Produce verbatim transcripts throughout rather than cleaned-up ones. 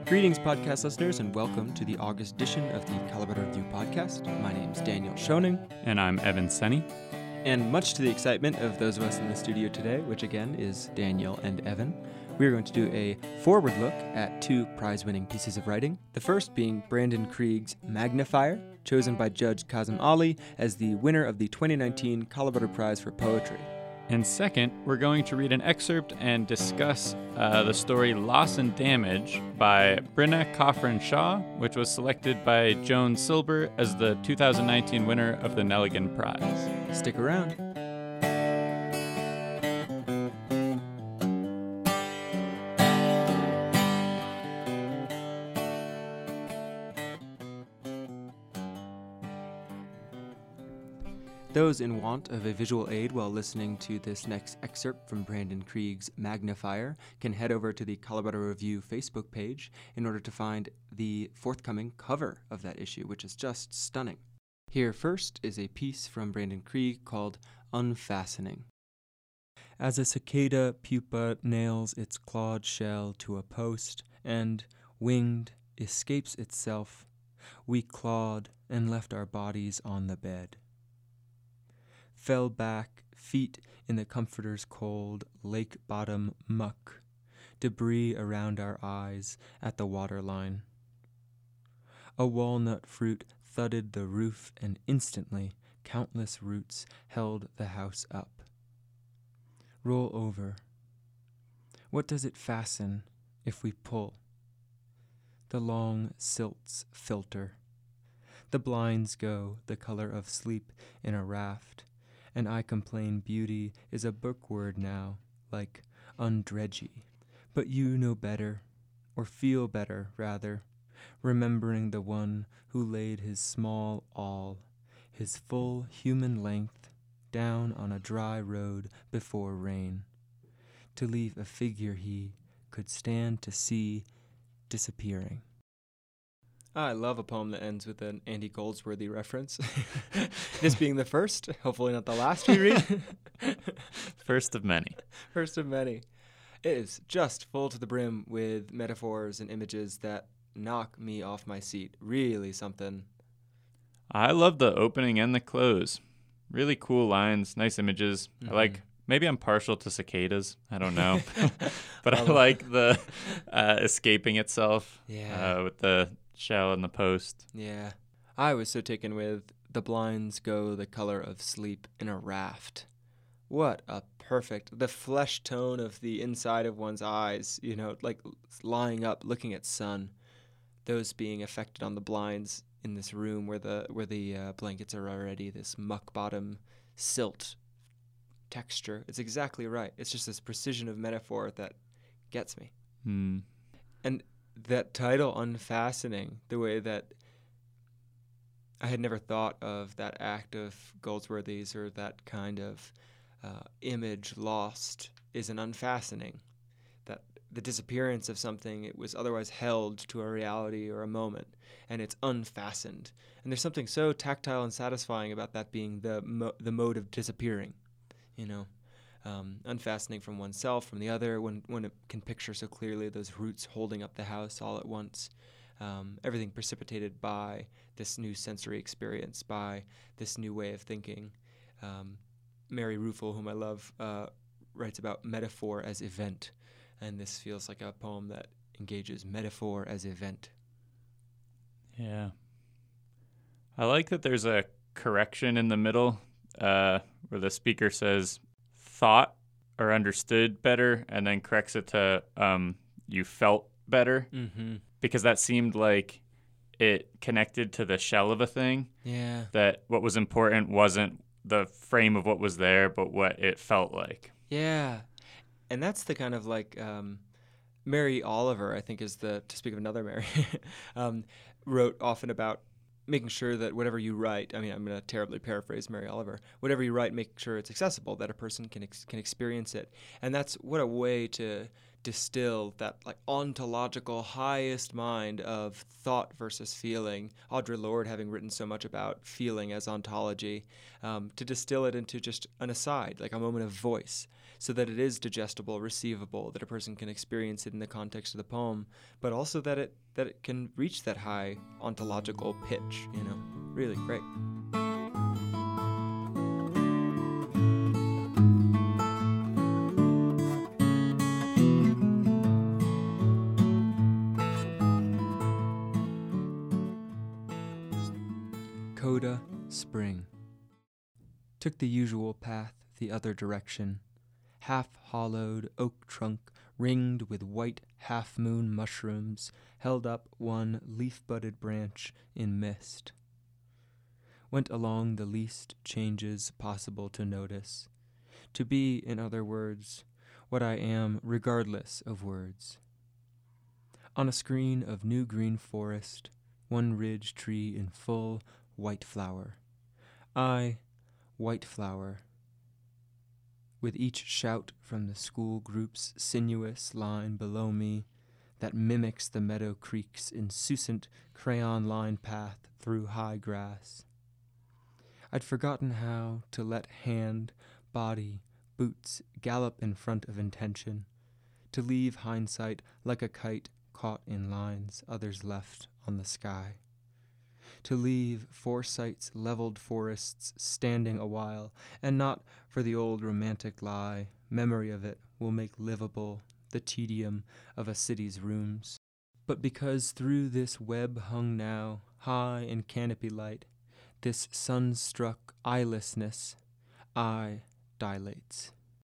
Greetings, podcast listeners, and welcome to the August edition of the Colorado Review podcast. My name's Daniel Schoening. And I'm Evan Senny. And much to the excitement of those of us in the studio today, which again is Daniel and Evan, we are going to do a forward look at two prize-winning pieces of writing. The first being Brandon Krieg's Magnifier, chosen by Judge Kazim Ali as the winner of the twenty nineteen Colorado Prize for Poetry. And second, we're going to read an excerpt and discuss uh, the story Loss and Damage by Bryna Coffran Shaw, which was selected by Joan Silber as the two thousand nineteen winner of the Nelligan Prize. Stick around. Those in want of a visual aid while listening to this next excerpt from Brandon Krieg's Magnifier can head over to the Colorado Review Facebook page in order to find the forthcoming cover of that issue, which is just stunning. Here first is a piece from Brandon Krieg called Unfastening. As a cicada pupa nails its clawed shell to a post and, winged, escapes itself, we clawed and left our bodies on the bed. Fell back, feet in the comforter's cold lake-bottom muck, debris around our eyes at the waterline. A walnut fruit thudded the roof, and instantly countless roots held the house up. Roll over. What does it fasten if we pull? The long silts filter. The blinds go the color of sleep in a raft. And I complain beauty is a book word now, like undredgy. But you know better, or feel better, rather, remembering the one who laid his small all, his full human length, down on a dry road before rain, to leave a figure he could stand to see disappearing. I love a poem that ends with an Andy Goldsworthy reference. This being the first, hopefully not the last we read. First of many. First of many. It is just full to the brim with metaphors and images that knock me off my seat. Really something. I love the opening and the close. Really cool lines, nice images. Mm-hmm. I like, maybe I'm partial to cicadas. I don't know. But I like the uh, escaping itself yeah. uh, with the shell and the post. Yeah. I was so taken with the blinds go the color of sleep in a raft. What a perfect, the flesh tone of the inside of one's eyes, you know, like lying up, looking at sun, those being affected on the blinds in this room where the where the uh, blankets are already this muck bottom silt texture. It's exactly right. It's just this precision of metaphor that gets me. Hmm. And that title, Unfastening, the way that I had never thought of that act of Goldsworthy's or that kind of uh, image lost is an unfastening. That the disappearance of something, it was otherwise held to a reality or a moment, and it's unfastened. And there's something so tactile and satisfying about that being the mo- the mode of disappearing, you know. Um, unfastening from oneself, from the other, when when it can picture so clearly those roots holding up the house all at once. Um, everything precipitated by this new sensory experience, by this new way of thinking. Um, Mary Ruefle, whom I love, uh, writes about metaphor as event, and this feels like a poem that engages metaphor as event. Yeah. I like that there's a correction in the middle uh, where the speaker says, thought or understood better, and then corrects it to um, you felt better, mm-hmm. because that seemed like it connected to the shell of a thing. Yeah. That what was important wasn't the frame of what was there, but what it felt like. Yeah. And that's the kind of like um, Mary Oliver, I think is the, to speak of another Mary, um, wrote often about making sure that whatever you write, I mean, I'm going to terribly paraphrase Mary Oliver, whatever you write, make sure it's accessible, that a person can ex- can experience it. And that's what a way to distill that like ontological highest mind of thought versus feeling, Audre Lorde having written so much about feeling as ontology, um, to distill it into just an aside, like a moment of voice, so that it is digestible, receivable, that a person can experience it in the context of the poem, but also that it that it can reach that high ontological pitch, you know. Really great. Coda Spring. Took the usual path the other direction. Half-hollowed oak trunk ringed with white half-moon mushrooms held up one leaf-budded branch in mist. Went along the least changes possible to notice. To be, in other words, what I am regardless of words. On a screen of new green forest, one ridge tree in full white flower. I, white flower. With each shout from the school group's sinuous line below me that mimics the meadow creek's insouciant crayon-line path through high grass. I'd forgotten how to let hand, body, boots gallop in front of intention, to leave hindsight like a kite caught in lines others left on the sky. To leave foresight's leveled forests standing a while, and not for the old romantic lie, memory of it will make livable the tedium of a city's rooms, but because through this web hung now, high in canopy light, this sun-struck eyelessness, eye dilates.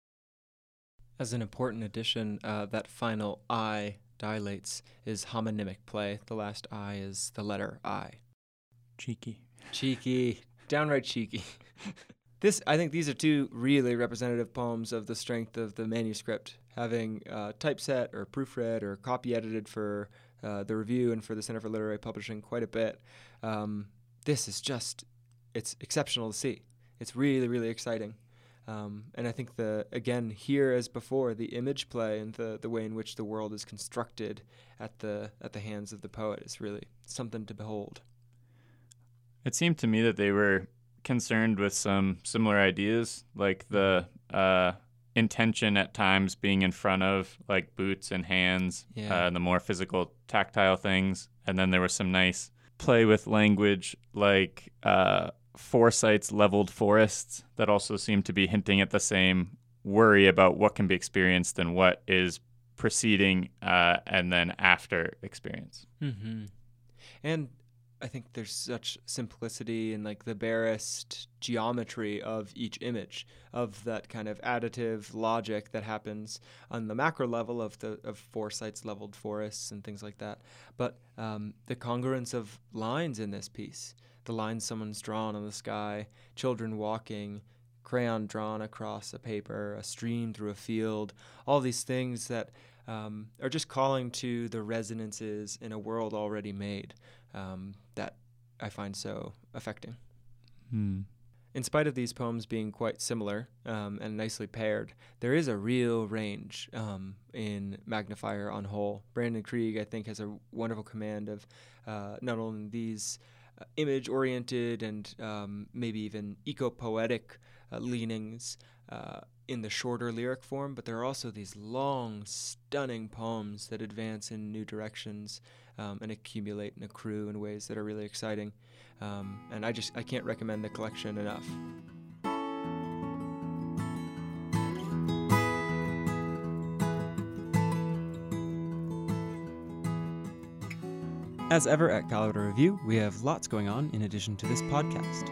As an important addition, uh, that final I dilates is homonymic play. The last I is the letter I. Cheeky. Cheeky. Downright cheeky. This, I think these are two really representative poems of the strength of the manuscript, having uh, typeset or proofread or copy edited for uh, the review and for the Center for Literary Publishing quite a bit. Um, this is just, it's exceptional to see. It's really, really exciting. Um, and I think the, again, here as before, the image play and the, the way in which the world is constructed at the at the hands of the poet is really something to behold. It seemed to me that they were concerned with some similar ideas, like the uh, intention at times being in front of, like boots and hands, Yeah. uh, the more physical, tactile things. And then there was some nice play with language, like uh, Foresight's leveled forests, that also seem to be hinting at the same worry about what can be experienced and what is preceding uh, and then after experience. Mm-hmm. And I think there's such simplicity in like the barest geometry of each image, of that kind of additive logic that happens on the macro level of the of Foresight's leveled forests and things like that. But um, the congruence of lines in this piece, the lines someone's drawn on the sky, children walking, crayon drawn across a paper, a stream through a field, all these things that um, are just calling to the resonances in a world already made. Um, that I find so affecting. Hmm. In spite of these poems being quite similar um, and nicely paired, there is a real range um, in Magnifier on whole. Brandon Krieg, I think, has a wonderful command of uh, not only these uh, image-oriented and um, maybe even eco-poetic uh, leanings uh, in the shorter lyric form, but there are also these long, stunning poems that advance in new directions um, and accumulate and accrue in ways that are really exciting. Um, and I just I can't recommend the collection enough. As ever at Colorado Review, we have lots going on in addition to this podcast.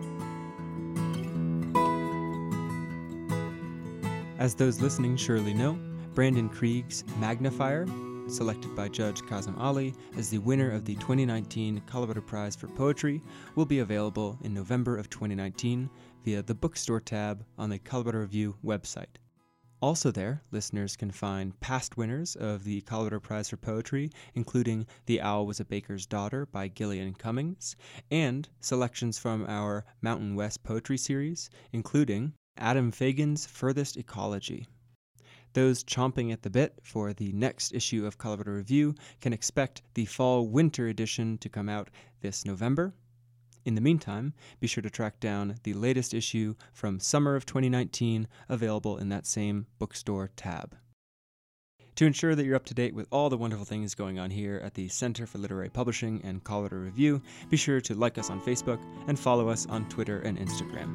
As those listening surely know, Brandon Krieg's Magnifier, selected by Judge Kazem Ali as the winner of the twenty nineteen Colorado Prize for Poetry, will be available in November of twenty nineteen via the bookstore tab on the Colorado Review website. Also there, listeners can find past winners of the Colorado Prize for Poetry, including The Owl Was a Baker's Daughter by Gillian Cummings, and selections from our Mountain West Poetry series, including Adam Fagan's Furthest Ecology. Those chomping at the bit for the next issue of Colorado Review can expect the fall-winter edition to come out this November. In the meantime, be sure to track down the latest issue from summer of twenty nineteen, available in that same bookstore tab. To ensure that you're up to date with all the wonderful things going on here at the Center for Literary Publishing and Colorado Review, be sure to like us on Facebook and follow us on Twitter and Instagram.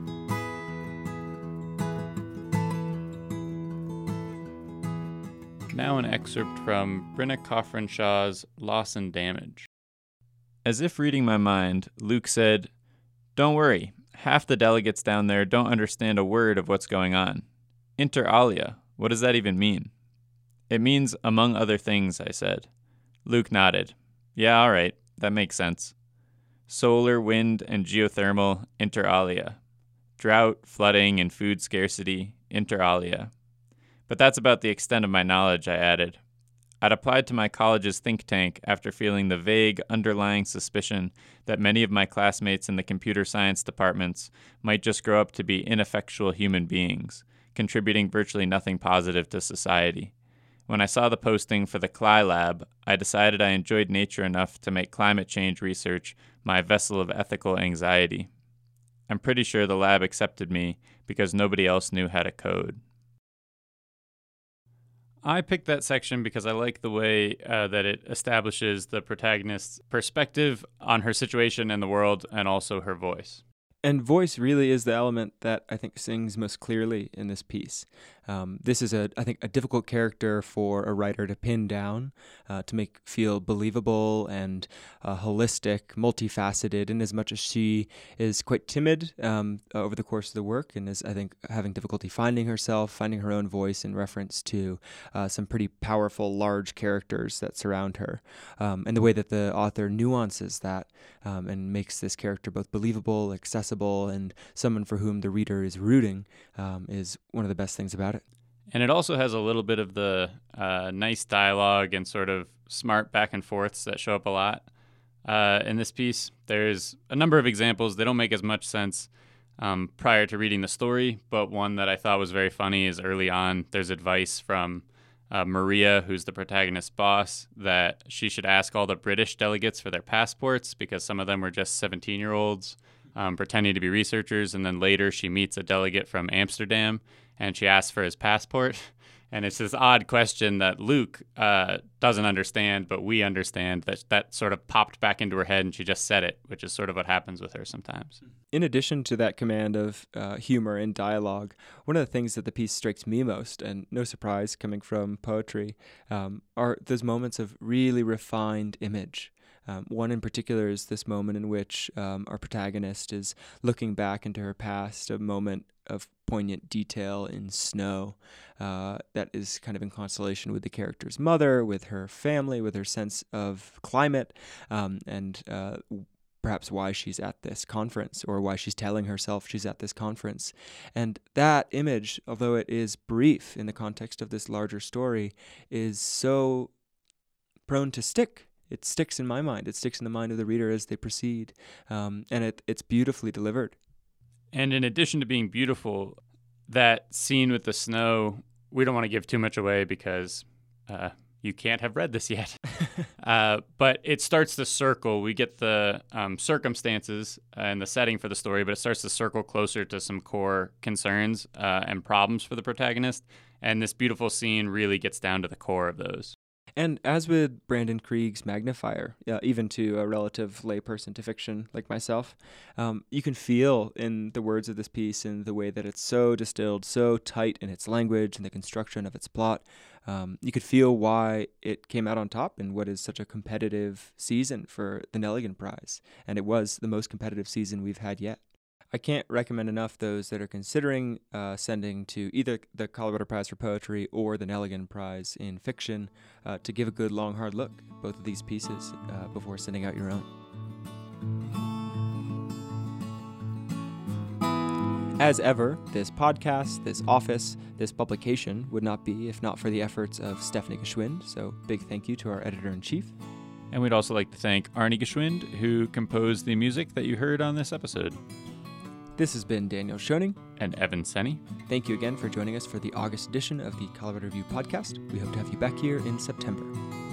Now an excerpt from Brenna Coffrin-Shaw's Loss and Damage. As if reading my mind, Luke said, "Don't worry, half the delegates down there don't understand a word of what's going on. Inter alia, what does that even mean?" "It means among other things," I said. Luke nodded. "Yeah, all right, that makes sense. Solar, wind, and geothermal, inter alia. Drought, flooding, and food scarcity, inter alia. But that's about the extent of my knowledge," I added. I'd applied to my college's think tank after feeling the vague, underlying suspicion that many of my classmates in the computer science departments might just grow up to be ineffectual human beings, contributing virtually nothing positive to society. When I saw the posting for the C L I lab, I decided I enjoyed nature enough to make climate change research my vessel of ethical anxiety. I'm pretty sure the lab accepted me because nobody else knew how to code. I picked that section because I like the way uh, that it establishes the protagonist's perspective on her situation and the world, and also her voice. And voice really is the element that I think sings most clearly in this piece. Um, this is, a, I think, a difficult character for a writer to pin down, uh, to make feel believable and uh, holistic, multifaceted, in as much as she is quite timid um, over the course of the work and is, I think, having difficulty finding herself, finding her own voice in reference to uh, some pretty powerful, large characters that surround her. Um, and the way that the author nuances that um, and makes this character both believable, accessible, and someone for whom the reader is rooting um, is one of the best things about it. And it also has a little bit of the uh, nice dialogue and sort of smart back and forths that show up a lot uh, in this piece. There's a number of examples. They don't make as much sense um, prior to reading the story, but one that I thought was very funny is early on, there's advice from uh, Maria, who's the protagonist's boss, that she should ask all the British delegates for their passports because some of them were just seventeen-year-olds um, pretending to be researchers. And then later she meets a delegate from Amsterdam, and she asks for his passport. And it's this odd question that Luke uh, doesn't understand, but we understand, that that sort of popped back into her head and she just said it, which is sort of what happens with her sometimes. In addition to that command of uh, humor and dialogue, one of the things that the piece strikes me most, and no surprise coming from poetry, um, are those moments of really refined image. Um, one in particular is this moment in which um, our protagonist is looking back into her past, a moment of poignant detail in snow uh, that is kind of in constellation with the character's mother, with her family, with her sense of climate, um, and uh, perhaps why she's at this conference, or why she's telling herself she's at this conference. And that image, although it is brief in the context of this larger story, is so prone to stick. It sticks in my mind. It sticks in the mind of the reader as they proceed. Um, and it, it's beautifully delivered. And in addition to being beautiful, that scene with the snow, we don't want to give too much away because uh, you can't have read this yet. uh, but it starts to circle. We get the um, circumstances and the setting for the story, but it starts to circle closer to some core concerns uh, and problems for the protagonist. And this beautiful scene really gets down to the core of those. And as with Brandon Krieg's Magnifier, uh, even to a relative layperson to fiction like myself, um, you can feel in the words of this piece and the way that it's so distilled, so tight in its language and the construction of its plot. Um, you could feel why it came out on top in what is such a competitive season for the Nelligan Prize. And it was the most competitive season we've had yet. I can't recommend enough those that are considering uh, sending to either the Colorado Prize for Poetry or the Nelligan Prize in Fiction uh, to give a good long hard look at both of these pieces uh, before sending out your own. As ever, this podcast, this office, this publication would not be if not for the efforts of Stephanie Geschwind, so big thank you to our editor-in-chief. And we'd also like to thank Arnie Geschwind, who composed the music that you heard on this episode. This has been Daniel Schoening and Evan Senny. Thank you again for joining us for the August edition of the Colorado Review podcast. We hope to have you back here in September.